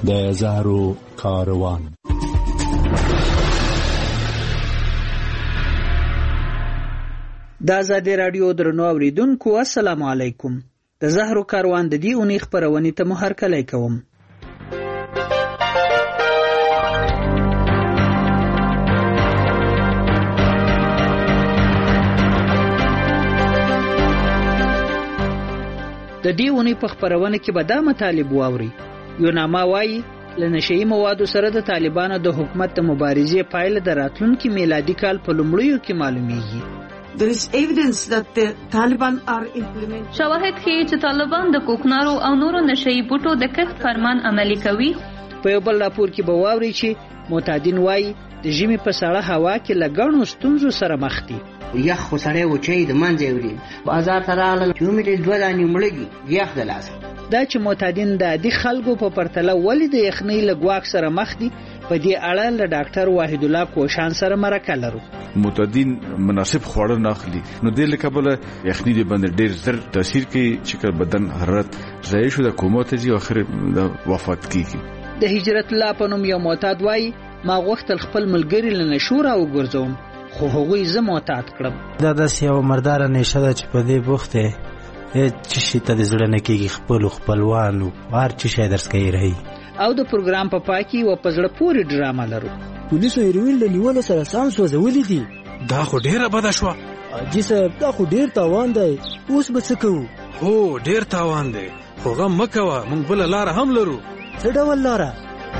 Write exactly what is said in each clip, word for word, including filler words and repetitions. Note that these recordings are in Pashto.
د زهرو کاروان. د آزادي رادیو درنو اوریدونکو السلام علیکم. د زهرو کاروان د دې اونۍ خپرونې ته مو هرکلی کوم. د دې اونۍ په خپرونه کې به دا مطالب واوري. یوناما وایي له نشئی موادو سره د طالبانو د حکومت د مبارزې پایله د راتلونکي میلادي کال په لومړیو کې معلومیږي. There is evidence that the Taliban are implementing. شواهد ښیي چې طالبان د کوکنارو او نورو نشئی بوټو د کښت فرمان عملي کوي. په یو بل راپور کې به واوري چې معتادین وایي د ژمي په سړه هوا کې له ګڼو ستونزو سره مخ دي. یخ خو سړی وچی د منځه وړي، بازار ته راغلل چې مې دوه دانې مړه دي یخ د لاسه. دا چې معتادین د عادي خلکو په پرتله ولې د یخنۍ له ګواښ سره مخ دي، په دې اړه له ډاکټر واحد الله کوشان سره مرکه لرو. معتادین مناسب خواړه نه اخلي، نو دې له کبله یخنۍ د باندې ډېر زر تاثیر کوي چې بدن حرارت ضایع شو د کوما ته ځي او اخر د وفات کیږي. د هجرت الله په نوم یو معتاد وایي ما غوښتل خپل ملګري له نشو راوګرځوم، خو هغوی زه معتاد کړم. دا داسې یو مرداره نیشه ده چې په دې بوخت دی، هېڅ شي ته د زړه نه کېږي، خپلو خپلوانو هر څه شی درس کوي رهي. او د پروګرام په پای کې یوه په زړه پورې ډرامه لرو. پولیسو هیروین له نیولو سره سام سوځولي دي. دا خو ډېره بده شوه. حاجي صاحب دا خو ډېر تاوان دی، اوس به څه کوو؟ هو ډېر تاوان دی، خو غم مه کوه، موږ بله لاره هم لرو. څه ډول لاره؟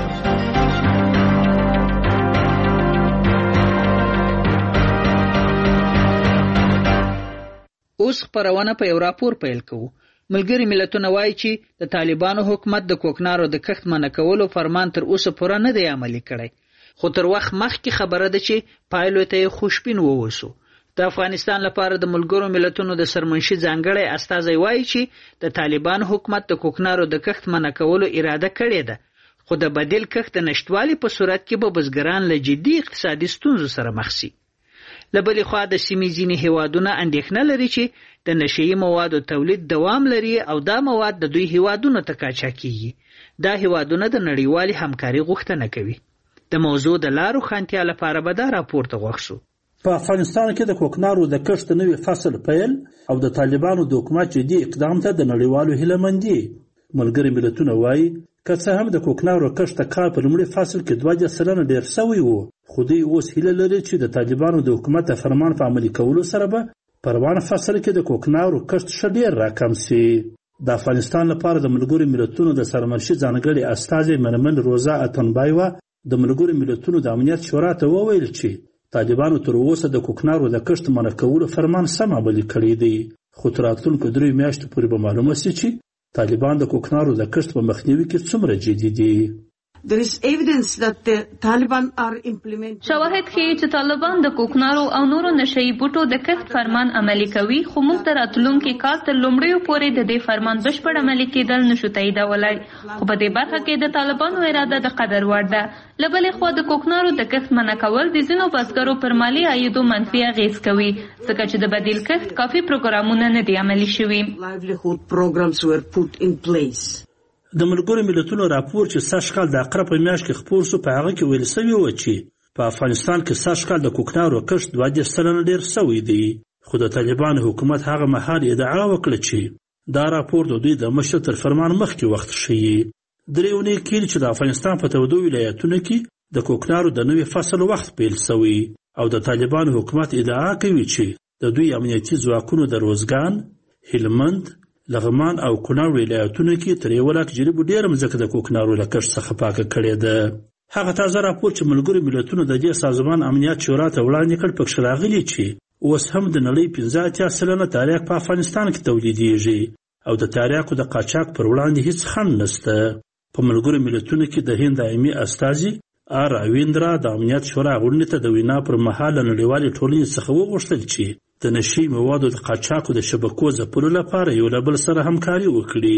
اوس خپرونه په یو راپور پیل کوو. ملګري ملتونه وایي چې د طالبانو حکومت د کوکنارو د کښت منع کولو فرمان تر اوسه پوره نه دی عملي کړی، خو تر وخت مخکې خبره ده چې پایلو ته یې خوشبین ووسو. د افغانستان لپاره د ملګرو ملتونو د سرمنشي ځانګړی استازی وایي چې د طالبانو حکومت د کوکنارو د کښت منع کولو اراده کړې ده، خو د بدیل کښت د نشتوالي په صورت کې به بزګران له جدي اقتصادي ستونزو سره مخ شي. له بلې خوا د سیمې ځینې هیوادونه اندېښنه لري چې د نشئی موادو تولید دوام لري او دا مواد د دوی هیوادونو ته قاچا کیږي. دا هیوادونه د نړیوالې همکاري غوښتنه کوي. د موضوع د لارو خانتیا لپاره به دا راپور ته غوښ شو. په افغانستان کې د کوکنارو د کښت نوي فصل پیل او د طالبانو د حکومت جدي اقدام ته د نړیوالو هیله مندي. ملګري ملتونه وایي که څه هم د کوکنارو کښت د کال په لومړي فصل کې دوه سلنه ډېر سوی و، خو دوی اوس هیله لري چې د طالبانو د حکومت د فرمان په عملي کولو سره به په روان فصل کې د کوکنارو کښت ښه ډېر راکم سي. د افغانستان لپاره د ملګرو ملتونو د سرمنشي ځانګړي استازی منمن روزا اتنبایوا د ملګرو ملتونو د امنیت شورا ته وویل چې طالبانو تر اوسه د کوکنارو د کښت منع کولو فرمان سم عملي کړی دی، خو تر راتلونکو دریو میاشتو پورې به معلومه سي چې طالبان د کوکنارو د کښت په مخنیوي کې څومره جدي دي. There is evidence that the Taliban are implementing. شواهد ښیي چې طالبان د کوکنارو او نورو نشئی بوټو د کښت فرمان عملي کوي، خو موږ د راتلونکي کال تر لومړیو پورې د دې فرمان بشپړ عملي کېدل نشو تاییدولی، خو په دې برخه کې د طالبانو اراده د قدر وړ ده. له بلې خوا د کوکنارو د کښت منع کول د ځینو بزګرو پر مالي عایدو منفي اغېز کوي، ځکه چې د بدیل کښت کافي پروګرامونه نه دي عملي شوي. Livelihood programs were put in place. د ملګرو ملتونو راپور چې سږ کال د عقرب په میاشت کې خپور شو په هغه کې ویل سوي و چې په افغانستان کې سږ کال د کوکنارو کښت دوه دېرش سلنه ډېر سوی دی، خو د طالبانو حکومت هغه مهال ادعا وکړه چې دا راپور د دوی د مشر تر فرمان مخکې وخت ښیي. درې اونۍ کېږي چې د افغانستان په تودو ولایتونو کې د کوکنارو د نوي فصل وخت پیل سوی او د طالبانو حکومت ادعا کوي چې د دوی امنیتي ځواکونو د روزګان، هلمند، لغمان او کونړ ولایتونو کې تر یو لک جریبو ډېره مځکه د کوکنارو له کښت څخه پاکه کړې ده. هغه تازه راپور چې ملګرو ملتونو د دې سازمان امنیت شورا ته وړاندې کړ پکښې راغلي چې اوس هم د نړۍ پنځه اتیا سلنه تریاک په افغانستان کې تولیدېږي او د تریاکو د قاچاق پر وړاندې هیڅ خنډ نشته. په ملګرو ملتونو کې د هند دایمي استازي آر راویندرا د امنیت شورا غونډې ته د وینا پر مهال له نړیوالې ټولنې څخه وغوښتل چې د نشي موادو د قاچاقو د شبکو ځپلو لپاره یو له بل سره همکاري وکړي.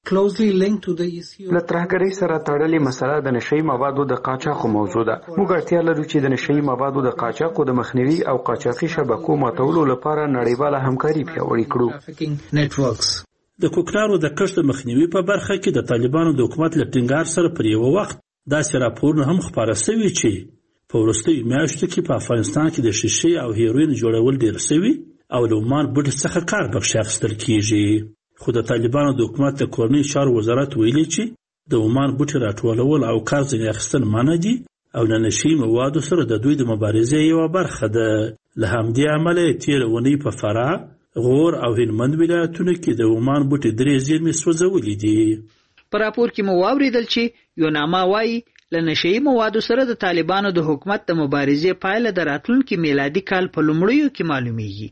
له ترهګرۍ سره تړلې مسله د نشئی موادو د قاچاقو موضوع ده. موږ اړتیا لرو چې د نشئی موادو د قاچاقو د مخنیوي او قاچاقي شبکو ماتولو لپاره نړیواله همکاري پیاوړې کړو. د کوکنارو د کښت مخنیوي په برخه کې د طالبانو د حکومت له ټینګار سره پر یو وخت داسې راپورونه هم خپاره شوي چې په وروستیو میاشتو کې په افغانستان کې د شیشې او هیروین جوړول ډېر شوي او له عمان بوټي څخه کار بخش اخیستل کیږي. خو د طالبانو د حکومت د کورنۍ چارو وزارت ویلي چې د عمان بوټي راټولول او کار ځینې اخیستل منع دي او له نشي موادو سره د دوی د مبارزې یوه برخه ده. له همدې امله یې تېره اونۍ په فراه، غور او هلمند ولایتونو کې د عمان بوټي درې زیرمې سوځولي دي. په راپور کې مو واورېدل چې یوناما وایي له نشهیي موادو سره د طالبانو د حکومت د مبارزې پایله د راتلونکي میلادي کال په لومړیو کې معلومیږي.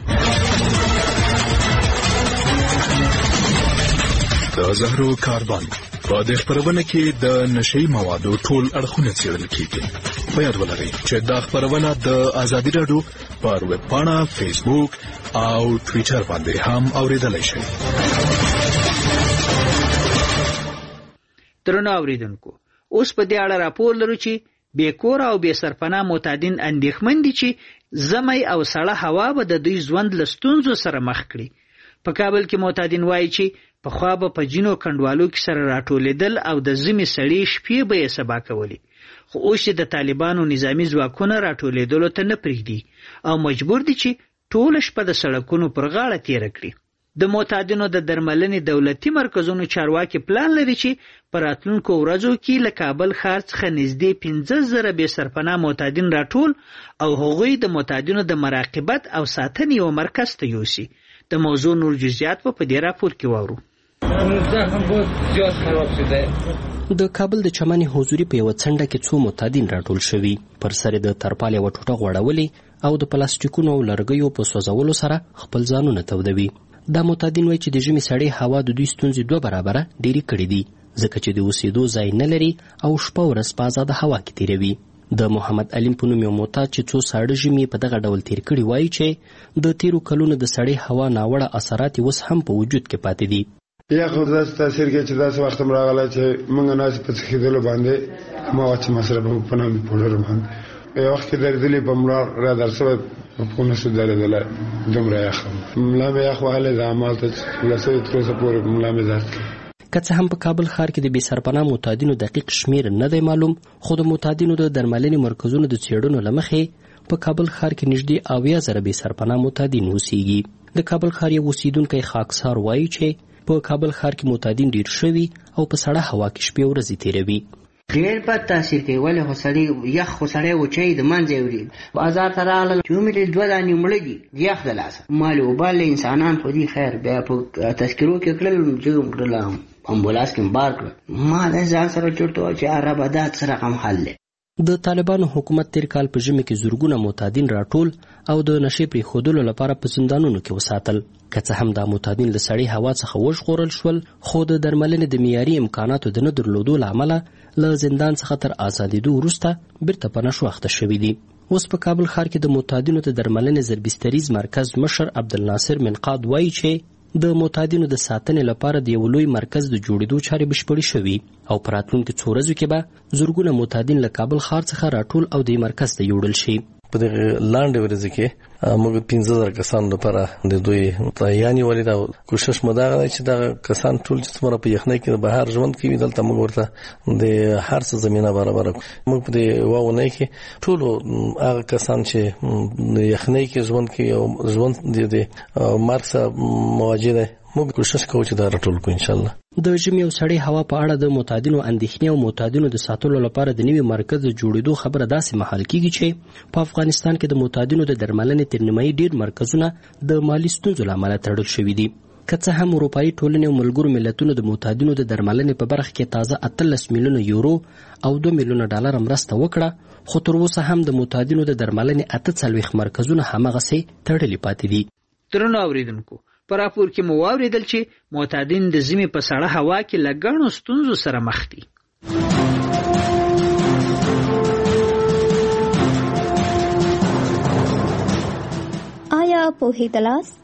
د زهرو کاروان په دې خپرونه کې د نشهیي موادو ټول اړخونه څېړل کیږي. په یاد ولرئ چې دا خپرونه د ازادي راډیو پر ویب پاڼه، فیسبوک او ټویټر باندې هم اوریدلای شئ. درنو اوریدونکو، اوس په دې اړه راپور لرو چې بې کور او بې سرپناه معتادین اندېښمن دي چې ژمی او سړه هوا به د دوی ژوند له ستونزو سره مخ کړي. په کابل کې معتادین وایي چې پخوا به په ځینو کنډوالو کې سره راټولېدل او د ژمي سړې شپې به یې سبا کولې، خو اوس چې د طالبانو نظامي ځواکونه راټولېدلو ته نه پرېږدي او مجبور دي چې ټوله شپه د سړکونو پر غاړه تېره کړي. د معتادینو د درملنې دولتي مرکزونو چارواکي پلان لري چې په راتلونکو ورځو کې له کابل ښار څخه نږدې پنځه زره بې سرپناه معتادین راټول او هغوی د معتادینو د مراقبت او ساتنې یو مرکز ته یوسي. د موضوع نور جزئیات په دې راپور کې واورو. د کابل د چمن حضوري په یو څنډه کې څو معتادین راټول شوي، پر سر د ترپال یو ټوټه غوړولې او د پلاستیکونو او لرګیو په سوځولو سره خپل ځانونه تودوي. دا معتادین وایي چې د ژمي سړې هوا د دوی ستونزې دوه برابره ډېرې کړې دي، ځکه چې د اوسېدو ځای نه لري او شپه ورځ په ازاده هوا کې تېروي. د محمد علیم په نوم یو معتاد چې څو ساړه ژمي په دغه ډول تېر کړي وایي چې د تېرو کلونو د سړې هوا ناوړه اثرات اوس هم په وجود کې پاتې دي. یا خو داسې تاثیر کوي چې داسې وخت هم راغلی چې موږ ناسې په څښېدلو باندې هماغه چې مصرف په نامې پوډر باندې یو وخت کې درېدلې په ملا را در شوی په نسو درېدلی دومره یخ ملا مې یخ وهلی ده همالته چې لسوي تر اوسه پورې ملا مې درد کوي. که څه هم په کابل ښار کې د بې سرپناه معتادینو دقیق شمیر نه دی معلوم، خو د معتادینو د درملنې مرکزونو د څېړنو له مخې په کابل ښار کې نږدې اویا زره بې سرپناه معتادین اوسېږي. د کابل ښار یو اوسېدونکی خاکسار وایي چې په کابل ښار کې معتادین ډېر شوي او په سړه هوا کې شپې ورځې تېروي. ډېر بد تاثیر کوي، ولې خو سړی یخ خو سړی وچی د منځه وړي. بازار ته راغلل چې ومې دوه دانې مړه دي د یخ د لاسه مالې وبال انسانان خو دي خیر بیا په تذکرو کې کړل جګم کړل امبولاس کې بار کړل ما د ځان سره چورته چې عربه دا څه رقم حل دی. د طالبانو حکومت تیر کال په ژمي کې زرګونه معتادین راټول او د نشې پرېښودلو لپاره په زندانونو کې وساتل. که څه هم دا معتادین له سړې هوا څخه وژغورل شول، خو د درملنې د معیاري امکاناتو د نه درلودو له امله له زندان څخه تر ازادېدو وروسته بیرته په نشو اخته شوي دي. اوس په کابل ښار کې د معتادینو د درملنې ضربستریز مرکز مشر عبدالناصر منقاد وایي چې د معتادینو د ساتنې لپاره د یو لوی مرکز د جوړېدو چارې بشپړې شوي او په راتلونکو څو ورځو کې به زرګونه معتادین له کابل ښار څخه راټول او دې مرکز ته یوړل شي. په دغه لاندې ورځ کې موږ پنځه زره کسان لپاره د دوی تیاری ولې دا کوشش مو دا چې دا کسان ټول چې څومره په یخنۍ کې د بهر ژوند کوي دلته موږ ورته د هر څه زمينه برابر موږ په دې واونه کې ټول هغه کسان چې د یخنۍ کې ژوند کوي او ژوند د مرګ سره مواجه دي موږ کوشش کوو چې دا راټول کړو ان شاء الله. د ژمي او سړې هوا په اړه د معتادینو اندېښنې او معتادینو د ساتلو لپاره د نوي مرکز د جوړېدو خبره داسې مهال کېږي چې په افغانستان کې د معتادینو د درملنې تر نیمایي ډېر مرکزونه د مالي ستونزو له امله تړل شوي دي. که څه هم اروپایي ټولنې او ملګرو ملتونو د معتادینو د درملنې په برخه کې تازه اتلس میلیونه یورو او دوه میلیونه ډالر مرسته وکړه، خو تر اوسه هم د معتادینو د درملنې اته څلوېښت مرکزونه هماغسې تړلي پاتې دي. درنو اورېدونکو، په راپور کې مو واورېدل چې معتادین د ژمي په سړه هوا کې له ګڼو ستونزو سره مخ دي. آیا پوهېدلاست؟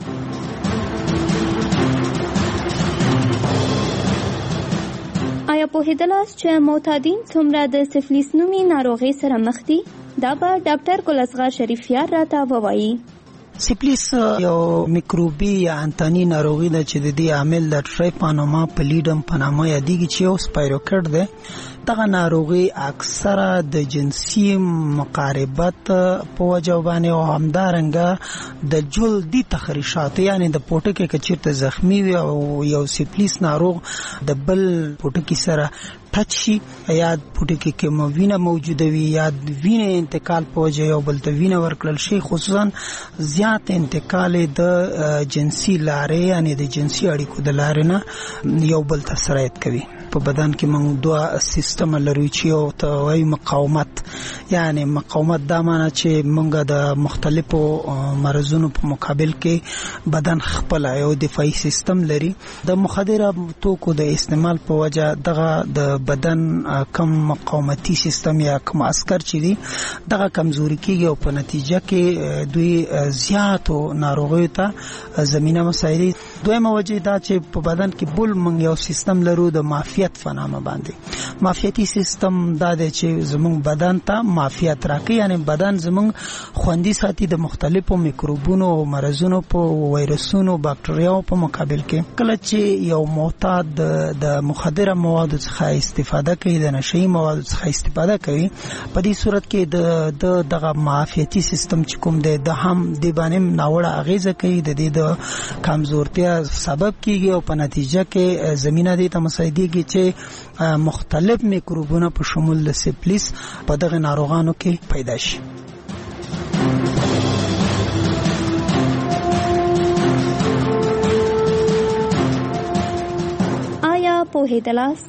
آیا پوهېدلاست چې معتادین څومره د سفلیس نومي ناروغۍ سره مخ دي؟ دا به ډاکټر ګل اصغر شریفیار راته ووایي. سیفلیس یو میکروبي یا انتاني ناروغي ده چې د دې عامل د ټریپانوما پلیډم په نامه یادېږي چې یو سپایروکټ ده. دغه ناروغي اکثره د جنسي مقاربت په وجه باندې او همدارنګه د جلدي تخریشات یعنی د پوټکي کې چیرته زخمی وي او یو سیفلیس ناروغ د بل پوټکي سره ټچ شي یا پوټکي کې مو وینه موجوده وي یا وینه انتقال په وجه یو بل ته وینه ورکړل شي، خصوصا زیات انتقال د جنسي لارې یعنی د جنسي اړیکو د لارې نه یو بل ته سرایت کوي. په بدن کې موږ دوه سیستم لرو چې یو ته وایي مقاومت، یعنی مقاومت دا معنی چې موږ د مختلفو مرزونو په مقابل کې بدن خپل یو دفاعي سیستم لري. د مخدره توکو د استعمال په وجه دغه د بدن کم مقاومتي سیستم یا کم عسکر چې دي دغه کمزوري کیږي او په نتیجه کې دوی زیاتو ناروغیو ته زمينه مسایري. دویمه وجه دا چې په بدن کې بل موږ یو سیستم لرو د معافیت فنامه باندې. معافیتي سیستم دا دی چې زموږ بدن ته معافیت راکړي، یعنی بدن زموږ خوندي ساتي د مختلفو میکروبونو او مرزونو په وایرسونو باکټریاو په مقابل کې. کله چې یو معتاد د مخدره موادو څخه استفاده کوي، د نشئی موادو څخه استفاده کوي، په دې صورت کې د دغه معافیتي سیستم چې کوم دی د هم د باندې ناوړه اغیزه کوي، د دې د کمزورتیا سبب کیږي او په نتیجه کې زمينه دې ته مساعدېږي چې مختلف میکروبونه په شمول د سیفلیس په دغه ناروغانو کې پیدا شي. آیا پوهېدلاست؟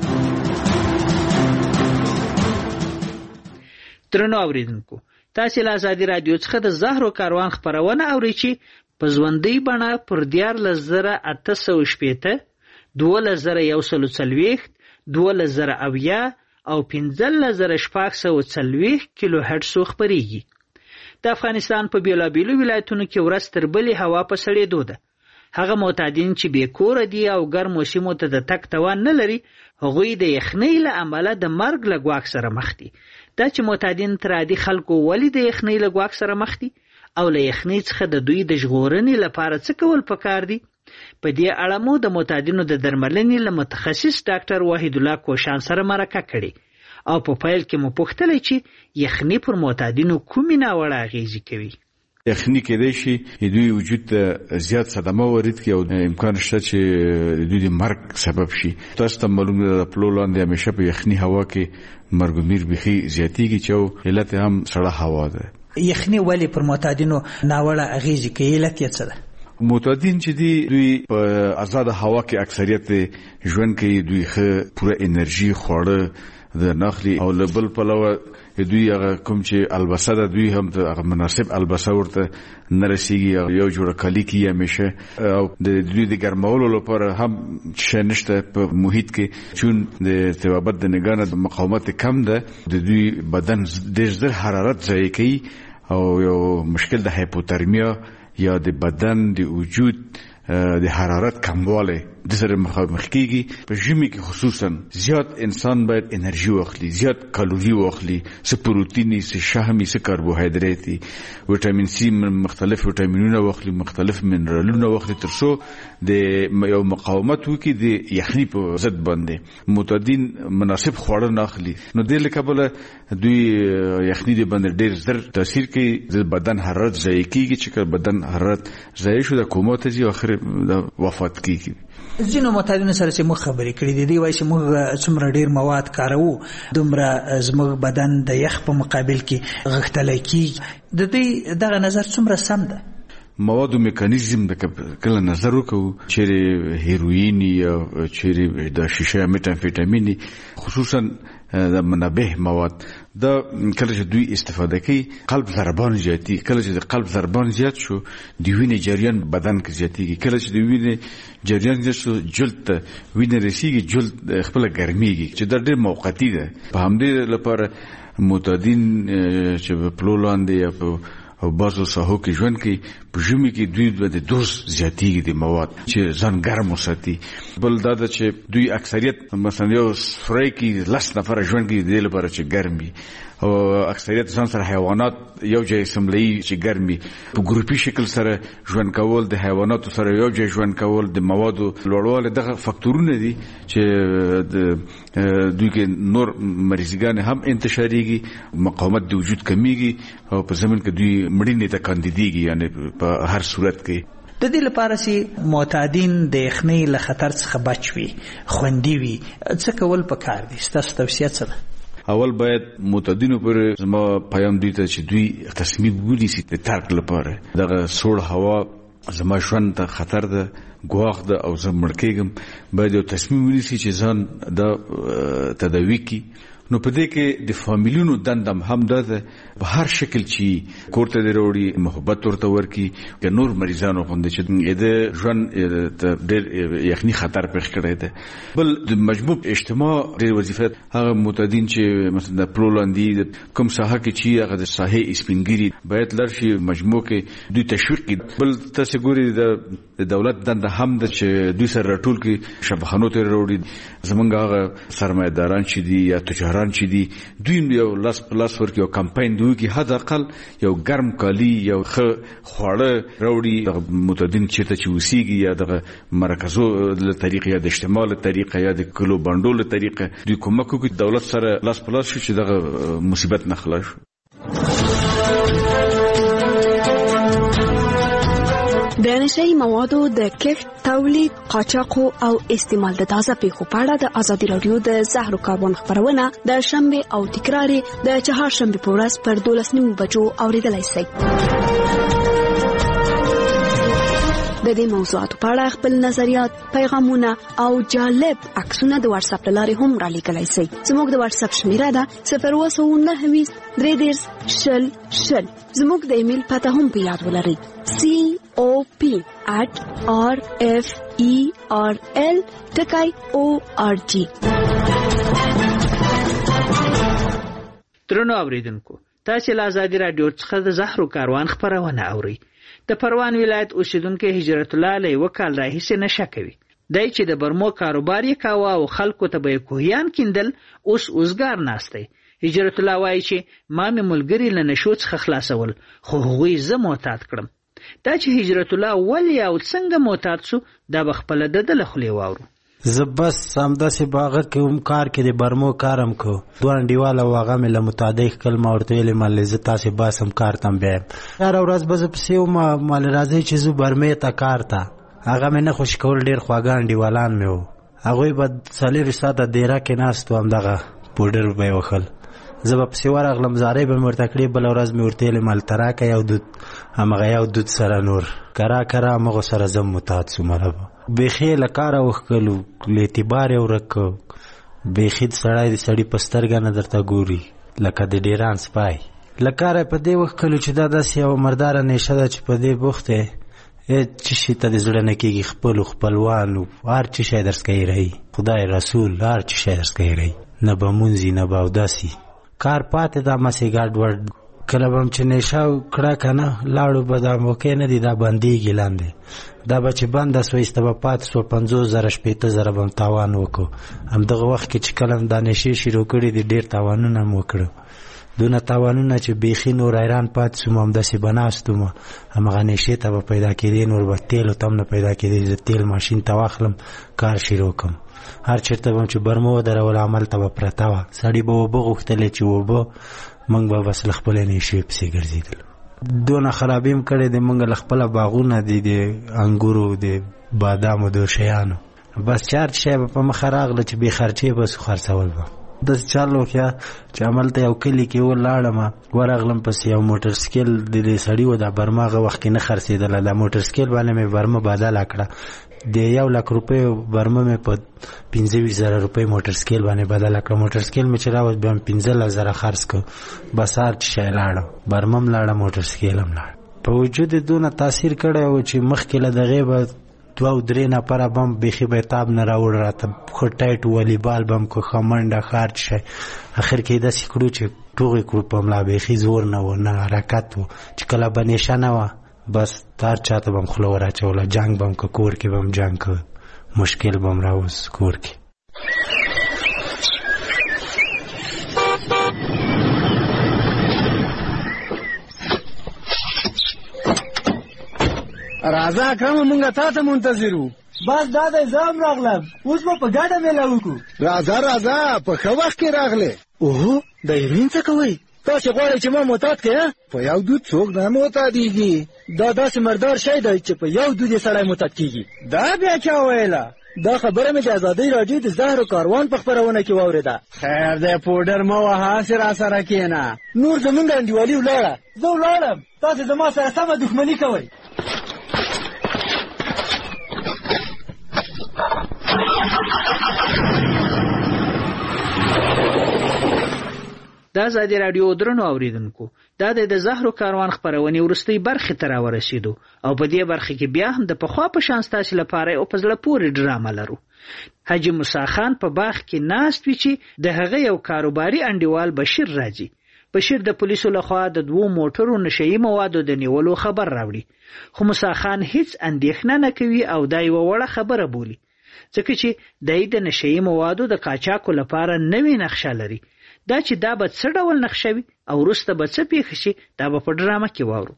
درنو اوریدونکو، تاسو له ازادي رادیو څخه د زهرو کاروان خبرونه اورئ چې په ژوندۍ بڼه پر دیارلس زره اته سوه شپېته، دولس زره یو سل څلوېښت، دولس زره اویا او پنځلس زره شپږ سوه څلوېښت کیلو هرټز خپرېږي. د افغانستان په بیلابیلو ولایتونو کې ورځ تر بلې هوا په سړېدو ده. هغه معتادین چې بې کوره دي او ګرمو سیمو ته د تګ توان نه لري، هغوی د یخنۍ له امله د مرګ له ګواښ سره مخ دي. دا چې معتادین تر عادي خلکو ولې د یخنۍ له ګواښ سره مخ دي او له یخنۍ څخه د دوی د ژغورنې لپاره څه کول پکار دي، په دې اړه مو د معتادینو د درملنې له متخصص ډاکټر وحید الله کوشان سره مرکه کړې او په پیل کې مو پوښتلې چې یخنۍ پر معتادینو کومې ناوړه اغیزې کوي. یخني کېدای شي دوی وجود ته زیات صدمه وارد کړي او امکان شته چې دوی د مرګ سبب شي. تاسو ته معلوم ده په لاندې همیشه په یخني هوا کې مرګ میر بخي زیاتېږي چې علت هم سړه هوا ده. یخني ولې پر معتادینو ناوړه اغیزې کوي؟ علت یې څه ده؟ معتادین چې دی دوی په آزاد هوا کې اکثریت ژوند کوي، دوی ښه پوره انرژي خواړه د ناخلي او لبل پلوه دوی هغه کوم چې البسه ده دوی هم د مناسب البسه ورته نه رسیږي، یو جوړه کالی کې همیشه او د دوی د ګرمولو لپاره هم شی نشته په محیط کې، چون د طبابت د نگاه د مقاومت کم ده، د دوی بدن ډېر ژر حرارت ضایع کوي او یو مشکل د هایپوترمیا یا د بدن د وجود د حرارت کمواله د سره مخامخ کیږي. په ژمي کې خصوصا زیات انسان باید انرژي واخلي، زیات کالوري واخلي، څه پروتیني، څه شحمي، څه کاربوهایدریتي، وټامین سي، مختلف وټامینونه واخلي، مختلف منرالونه واخلي، ترڅو د یو مقاومت وکړي د یخني په ضد باندې. معتادین مناسب خواړه نه اخلي، نو دې له کبله دوی یخني د باندې ډېر زر تاثیر کوي، د بدن حرارت ضایع کیږي، چې بدن حرارت ضایع شو د کومه ته ځي اخر د وفات کیږي. ځینو معتادینو سره چې موږ خبرې کړې دي، دوی وایي چې موږ څومره ډېر مواد کاروو دومره زموږ بدن د یخ په مقابل کې غښتلی کیږي. د دوی دغه نظر څومره سم ده؟ موادو میکانیزم د کله نظر وکړو، چیرې هیروین یا چیرې د شیشه میتامفیټامین خصوصا د منبه مواد دا کله چې دوی استفاده کوي قلب ضربان زیاتی، کله چې د قلب ضربان زیات شو د وینې جریان بدن کې زیاتیږي، کله چې د وینې جریان زیات شو جلد ته وینې رسیږي، جلد خپل ګرمیږي چې دا ډېر موقتی ده. په همدې لپاره معتادین چې په پلو لاندې یا په او بازو ساحو کې ژوند کوي په ژمي کې دوی د دوز زیاتېږي د مواد چې ځان ګرم وساتي. بل دا ده چې دوی اکثریت مثلا یو سوری کې لس نفره ژوند کوي د دې لپاره چې ګرم وي، او اکثریت ځان سره حیوانات یو ځای سملي چې ګرم وي. په ګروپي شکل سره ژوند کول، د حیواناتو سره یو ځای ژوند کول، د موادو لوړوالی، دغه فکتورونه دي چې د دوی کې نور مریضګان هم انتشارېږي، مقاومت د وجود کمیږي، او په زمین کې دوی مړینې ته کاندیدېږي، یعنی په هر صورت کې. د دې لپاره چې معتادین د یخنۍ له خطر څخه بچ وي، خوندي وي، څه کول پکار دي؟ ستاسو توصیه څه ده؟ اول باید معتادینو پر زما پیام دوی ته چې دوی تصمیم ونیسي د ترک لپاره. دغه سوړ هوا زما ژوند ته خطر ده، ګواښ ده، او زه مړ کېږم. باید یو تصمیم ونیسي چې ځان دا تداوي کړي. نو په دې کې د فامیلونو دندم هم ده ده په هر شکل چې کور ته دې راوړي، محبت ورته ورکړي، که نور مریضانو غوندې چې د ژوند ته ډېر یخني خطر پېښ کړی دی. بل د مجموع اجتماع ډېر وظیفه، هغه معتادین چې مثلا د پلو لاندې کوم ساحه کې چې هغه د ساحې سپینګیري باید لر شي، مجموع کې دوی تشویق کړي. بل تاسې ګوري د دولت دنده هم ده چې دوی سره راټول کړي، شفاخانو ته راوړي. زمونږ هغه سرمایه‌داران چې دي یا تجاران چې دي، دوی یو لاس په لاس ورکړي، یو کمپاین دوی کې حد اقل یو ګرم کالي، یو ښه خواړه راوړي. دغه معتادین چېرته چې اوسېږي، یا دغه مرکزو له طریقې، یا د اجتماع له طریقې، یا د کلو بانډو له طریقې دوی کومک وکړي، دولت سره لاس په لاس شو چې دغه مصیبت نه خلاص شو. د نشهیي موادو د کښت، تولید، قاچاق او استعمال د تازه پیښو په اړه د ازادي راډیو د زهرو کاربن خبرونه د شنبه او تکرار د چهارشنبه په ورځ پر دولس نیمو بجو اوریدلای شئ. د دې موضوعاتو په اړه خپل نظریات، پیغامونه او جالب عکسونه د واتس اپ لارې هم را لیږلی شئ. زموږ د واتس اپ شمیره ده صفر اووه سوه نهه ویشت درې دېرش شل شل. زموږ د ایمیل پته هم په یاد ولرئ: سی او پی at r f e r l ټکی او ار جی. درنو اوریدونکو، تاسو له ازادي راډیو څخه د زهرو کاروان خبرونه اورئ. د پروان ولایت اوسیدونکو هجرت الله له وکال راهیسه نشه کوي. دای چې د برمو کاروبار یې کاوه او خلکو ته به کوهیان کیندل، اوس اوسګار ناشته. هجرت الله وایي چې ما مې ملګری له نشو څخه خلاصول، خو هغوی زه معتاد کړم. دا چې هجرت الله ولی او څنګه معتاد شو، دا بخپله د دل خولې واورو. زه بس همداسې باغه کې هم کار کې د برمو کارم کو دوه انډیواله واغه مې له متعدق کلمه ورته ویلې مالې زه تاسې باسم کار تم بیایم. هره ورځ به زه پسې وم مالې راځئ چې زه برمې ته کار ته. هغه مې نه خوشي کول، ډېر خواږه انډیوالان مې وو. هغوی به څلېرویشت ساعته دیره کې ناست و، همدغه پوډر به یې وښل. زه به پسې ورغلم، زارۍ به مې ورته کړې. بله ورځ مې ورته ویلې مالته راکه یو دود، همغه یو دود سره نور کرا کرا همغو سره زه متعد شوم. ربه بیخي له کاره وښکلو، له اعتبار یې ورک کړ. بیخي سړی د سړي په سترګه نه درته ګوري لکه د ډیران سپای. له کاره په دې وښکلو چې دا داسې یوه مرداره نیشه ده چې په دې بوخت دی، څه شي ته د زړه نه کېږي، خپلو خپلوانو هر څه شی درس کوي رهي، خدای رسول هر څه شی درس کوي رهي، نه به مونځي نه به اوداسي. کار پاتې دا مسې ګډ وډ. کله به هم چې نیشه کړه که نه لاړو به دا موقع نه دي، دا بندېږي لاندې. دا به چې بنده سوه ایسته به پاتې سوه پنځوس زره شپېته زره به هم تاوان وکړو. همدغه وخت کې چې کله هم دا نشې شروع کړي دي ډېر تاوانونه هم وکړو. دونه تاوانونه چې بیخي نور حیران پاتې سوم. همداسې به ناست وم، همغه نشې ته به پیدا کېدې، نور به تیلو ته هم نه پیدا کېدې. زه تیل ماشین ته واخلم کار شروع کړم. هر چېرته به هم چې برمه ودرول عمل ته به پرته وه. سړي به اوبه غوښتلې چې اوبه، موږ به بس له خپلې نشې پسې ګرځېدلو. دونه خرابي هم کړې د موږ له خپله باغونه دي د انګورو د بادامو د شیانو. بس چار شی به په مخه راغله چې بې خرچې به سو خرڅول به. داسې چل وکړه چې هملته یو کلي کې ولاړم، ورغلم پسې یو موټر سکیل د دې سړي و. دا برمه هغه وخت کې نه خرڅېدله. دا موټر سکیل باندې مې برمه بدله کړه. د یو لک روپیو برمه مې په پنځه ویشت زره روپۍ موټر سکیل باندې بدله کړه. موټر سکیل مې چې راوست بیا مې پنځه لس زره خرڅ کړ. بس هر څه شی لاړه، برمه هم لاړه، موټر سکیل هم لاړه. په وجود یې دونه تاثیر کړی و چې مخکې له دغې به دوه او درې نفره به هم بیخي به یې تاب نه راوړ راته. ښه ټایټ والیبال به هم که ښه منډه ښه هر څه شی. اخر کې یې داسې کړو چې ټوغې کړو په ملا. بیخي زور نه و، نه حرکت و. چې کله به نیشه نه وه بس تار چاته بم خوله وراچوله، جنگ بم که کور کې بم جنگ که، مشکل بم راوز کور کې. راځه اکرم مونږه تا ته منتظر وو. بس دا د زام راغلم، اوس به په ګډه میله وکړو. راځه راځه په ښه وخت کې راغلې. اوهو د هیروین څه کوئ؟ تاسې غواړئ چې ما معتاد کړې؟ په یو دود څوک نه معتادېږي. دا داسې مردار شی دی چې په یو دود یې سړی معتاد کېږي. دا بیا چا ویله؟ دا خبره مې د ازادۍ راډیو د زهرو کاروان په خپرونه کې واورېده. خیر دی پوډر مه وهه، هسې را سره کښېنه. نور زمونږ انډیوالي ولاړه، زه ولاړم، تاسې زما سره سمه دښمني کوئ. دا ازادي راډیو درنو اوریدونکو، دا د زهرو کاروان خپرونې وروستۍ برخې ته راورسېدو او په دې برخه کې بیا هم د پخوا په شان ستاسې لپاره یو په زړه پورې ډرامه لرو. حاجي موسی خان په باغ کې ناست وي چې د هغه یو کاروباري انډیوال بشیر راځي. بشیر د پولیسو لخوا د دوو موټرو نشهیي موادو د نیولو خبر راوړي، خو موسی خان هیڅ اندېښنه نه کوي او دا یوه وړه خبره بولي، ځکه چې دی د نشهیي موادو د قاچاقو لپاره نوې نقشه لري. دا چې دا به څه ډول نقشه وي او وروسته به څه پېښه شي، دا به په ډرامه کې واورو.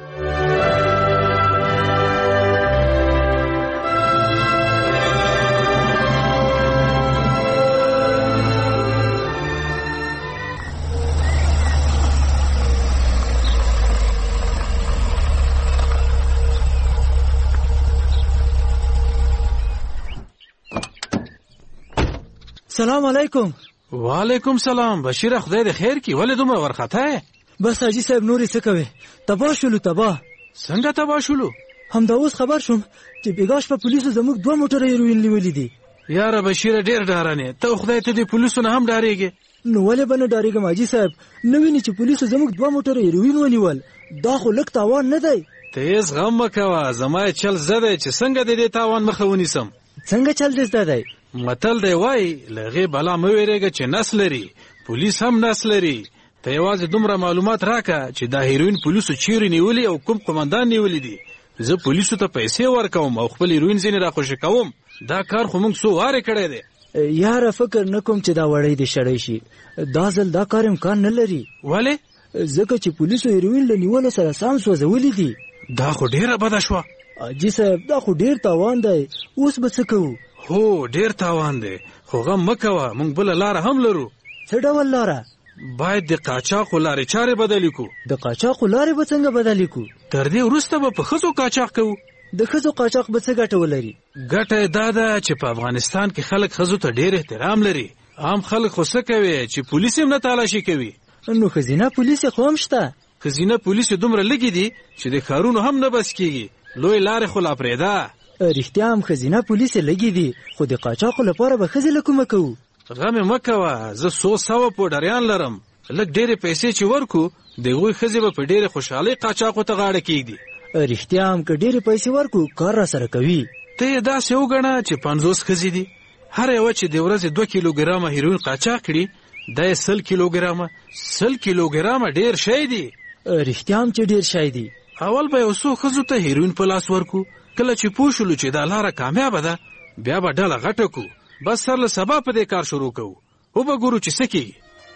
سلام علیکم. وعلیکم سلام. بشیر خدای د خیر کی، ولې دومره ورخته یې؟ بس حاجي صاحب نورې څه کوې؟ تباه شولو. تباه څنګه تباه شولو؟ همدا اوس خبر شوم چې بېګا شپه پولیسو زموږ دوه موټره هیروین نیولي دي. یاره بشیره ډېر ډارن یې، ته خدای ته د پولیسو نه هم ډارېږې؟ نو ولې به نه ډارېږم حاجي صاحب؟ نه وینې چې پولیسو زموږ دوه موټره هیروین ونیول؟ دا خو لږ تاوان نه دی. ته هېڅ غم مه کوه، زما چل زه دی چې څنګه د دې تاوان مخه ونیسم. څنګه چل دې زده دی؟ متل دی وایي له هغې بلا مه وېرېږه چې نس لري، پولیس هم نس لري. ته یوازې دومره معلومات راکړه چې دا هیروین پولیسو چیرې نیولي او کوم قمندان نیولي دي. زه پولیسو ته پیسې ورکوم او خپل هیروین ځینې راخوشي کوم. دا کار خو موږ څو وارې کړی دی. یاره فکر نه کوم چې دا وړی دې شړی شي. دا ځل دا کار امکان نه لري. ولې؟ ځکه چې پولیسو هیروین له نیولو سره سام سوځولي دي. دا خو ډېره بده شوه. حاجي صاحب دا خو ډېر تاوان دی، اوس به څه کوو؟ هو ډېر تاوان دی، خو غم مه کوه، موږ بله لاره هم لرو. څه ډول لاره؟ باید د قاچاقو لارې چارې بدلې کړو. د قاچاقو لارې به څنګه بدلې کړو؟ تر دې وروسته به په ښځو قاچاق کوو. د ښځو قاچاق به څه ګټه ولري؟ ګټه یې دا ده چې په افغانستان کې خلک ښځو ته ډېر احترام لري. عام خلک خو څه کوي چې پولیس هم نه تالاشي کوي. نو ښځینه پولیس یې خو هم شته. ښځینه پولیس یې دومره لږې دي چې د ښارونو هم نه بس کېږي. لوی لارې خو لا پرېږده. رښتیا هم ښځینه پولیس یې لږې دي، خو د قاچاقو لپاره به ښځې له کومه کوو؟ غم یې مه کوه، زه څو سوه پوډریان لرم. لږ ډېرې پیسې چې ورکو د هغوی ښځې به په ډېرې خوشحالۍ قاچاقو ته غاړه کېږدي. رښتیا هم که ډېرې پیسې ورکو کار را سره کوي. ته یې داسې وګڼه چې پنځوس ښځې دي، هر یوه چې د ورځې دوه کیلوګرامه هیروین قاچاق کړي، دا یې سل کیلوګرامه. سل کیلوګرامه ډېر شی دی. رښتیا هم چې ډېر شی دی. اول به یو څو ښځو ته هیروین په لاس ورکو، کله چې پوه شولو چې دا لاره کامیابه ده بیا به ډله غټه کو. بس سر له سبا په دې کار شروع کوو، وبه ګورو چې څه کېږي.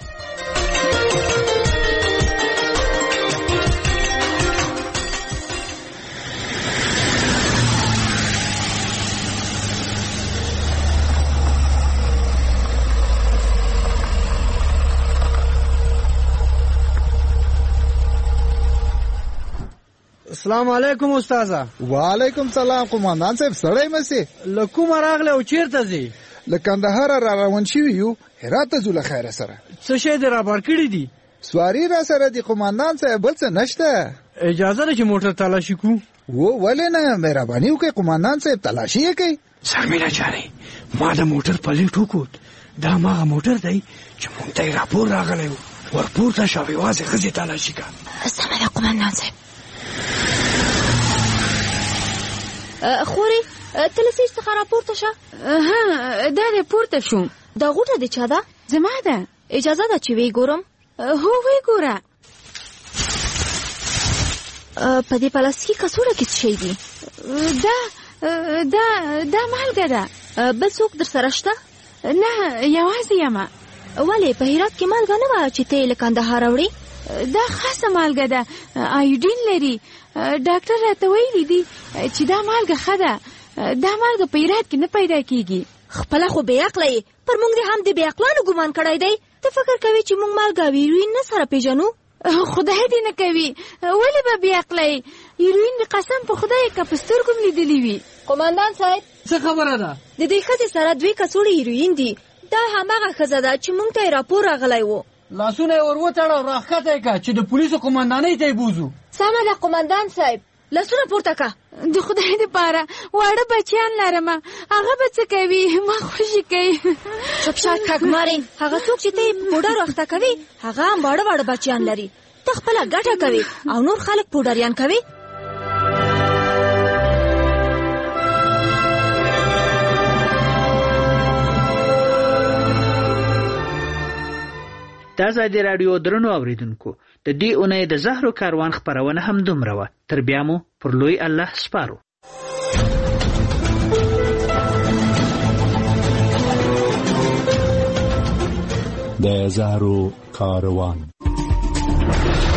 السلام علیکم استاذه. وعلیکم سلام قومندان صاحب. سړی مسې له کومه راغلی او چیرته ځې؟ له کندهاره را روان شوي یو، هرات ته ځو له خیره سره. څه شی دې رابار کړي دي؟ سواري را سره دي قومندان صاحب، بل څه نشته. اجازه ده چې موټر تلاشي کړو؟ و ولې نه، مهرباني وکړئ قومندان صاحب، تلاشي یې کوي. شرمیله جانې، ما د موټر پلیټ وکوت. دا هماغه موټر دی چې مونږ ته یې راپور راغلی و. ورپورته شو، یوازې ښځې تلاشي کړه. سمه ده قومندان صاحب. خورې ته له سیټ څخه راپورته شه. ها دا دی پورته شوم. دا غوټه د چا ده؟ زما ده. اجازه ده چې ویې ګورم؟ هو ویې ګوره. په دې پلاستیکي کڅوړه کې څه شی دي؟ دا دا دا مالګه ده. بل څوک در سره شته؟ نه یوازې یم. ولې په هرات کې مالګه نه وه چې ته یې له کندهار وړې؟ دا خاصه مالګه ده، آیوډین لري. ډاکټر راته ویلي دي چې دا مالګه ښه ده. دا مالګه په هرات کې نه پیدا کیږي. خپله خو بې عقله یې، پر موږ دې هم د بې عقلانو ګمان کړی دی. ته فکر کوې چې موږ مالګه او هیروین نه سره پېژنو؟ خدای دې نه کوي، ولې به بې عقله یې؟ هیروین مې قسم په خدای که په سترګو مې لیدلي وي. قمندان صاحب څه خبره ده؟ د دې ښځې سره دوې کڅوړې هیروین دي. دا هماغه ښځه ده چې موږ ته یې راپور راغلی و. لاسونه یې ور وتړه او راښکته یې کړه چې د پولیسو قمندانۍ ته یې بوځو. سمه ده قمندان صاحب، لاسونه پورته کړه. د خدای دپاره واړه بچیان لرم، هغه به څه کوي؟ ما خوشي کوي. چپ شه کږمارې، هغه څوک چې ته یې پوډر اخته کوي هغه هم واړه واړه بچیان لري. ته خپله ګټه کوي او نور خلک پوډریان کوي. د ازادي راډیو درنو اوریدونکو، د دې اونۍ د زهرو کاروان خپرونه هم دومره وه. تر بیا مو پر لوی الله سپارو. د زهرو کاروان.